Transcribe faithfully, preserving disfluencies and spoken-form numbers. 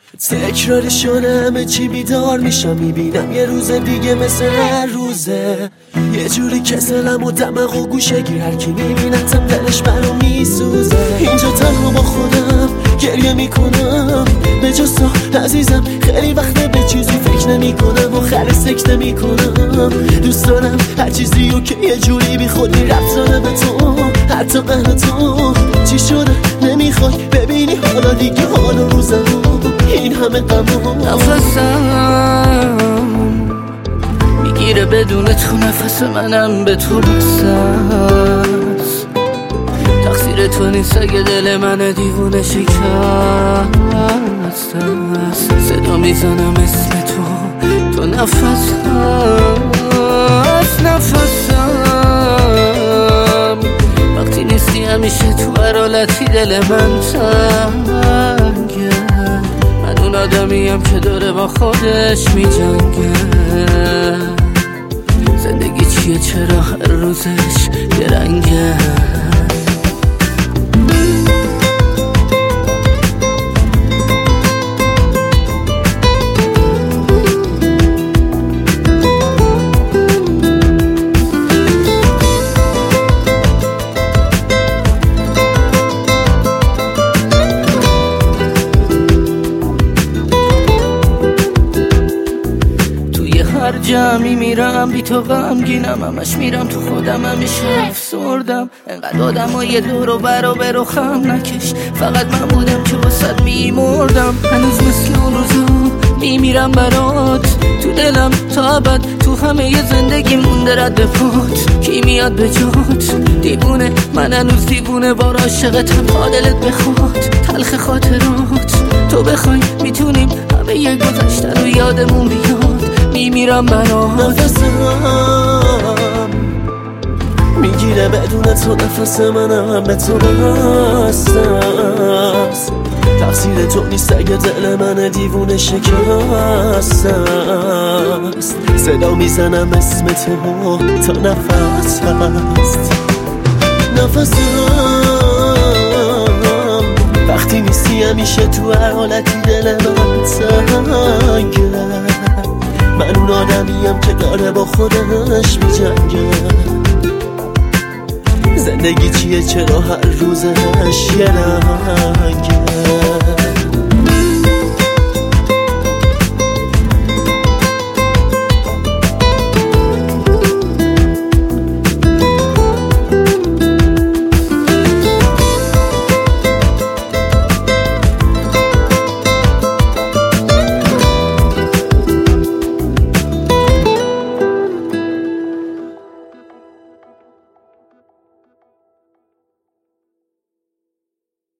تکراری شده همه چی بیدار میشم، میبینم یه روز دیگه مثل هر روزه، یه جوری کسلم و دماغ و گوشه گیر، هر کی میبینتم دلش برام میسوزه. اینجا تنها با خودم گریه میکنم، به جز تو عزیزم خیلی وقته به چیزی فکر نمی کنم و خیلی سکته میکنم. دوست دارم هر چیزی رو که یه جوری بی خودی ربط داره به تو، حتی قهر تو چی شده نمیخوای ببینی حالا دیگه حال و روزم این همه غمم. نفسم میگیره بدون تو، نفس منم به تو بسست، تقصیر تو نیست اگه دل من دیوونه شکست است. صدا میزنم اسم تو، تو نفس هست نفسم، وقتی نیستی همیشه تو هر حالتی دل من تنگه. من اون آدمیم که داره با خودش میجنگه. زندگی چیه چرا هر روزش یه رنگه؟ هر جمعی میرم بی تو غمگینم، همش میرم تو خودم همیشه افسردم. انقدر آدم ها یه دور و برا برو خم نکش، فقط من بودم که واسد میمردم. هنوز مثل اون روزا میمیرم برات، تو دلم تا ابد، تو همه ی زندگی مونده رد پات. کی میاد به جات دیوونه، من هنوز دیوونه بار عاشقتم، تا دلت بخواد تلخ خاطرات. تو بخوای میتونیم همه ی گذشته رو یادمون بیاد، میمیرم برات. نفسم میگیره بدون تو، نفس منم به تو بستست، تقصیر تو نیست اگه دل من دیوونه شکست است. صدا میزنم اسم تو، تا نفس هست نفسم، وقتی نیستی همیشه تو هر حالتی دل من تنگه. من اون آدمیم که داره با خودش میجنگه. زندگی چیه چرا هر روزش یه رنگه؟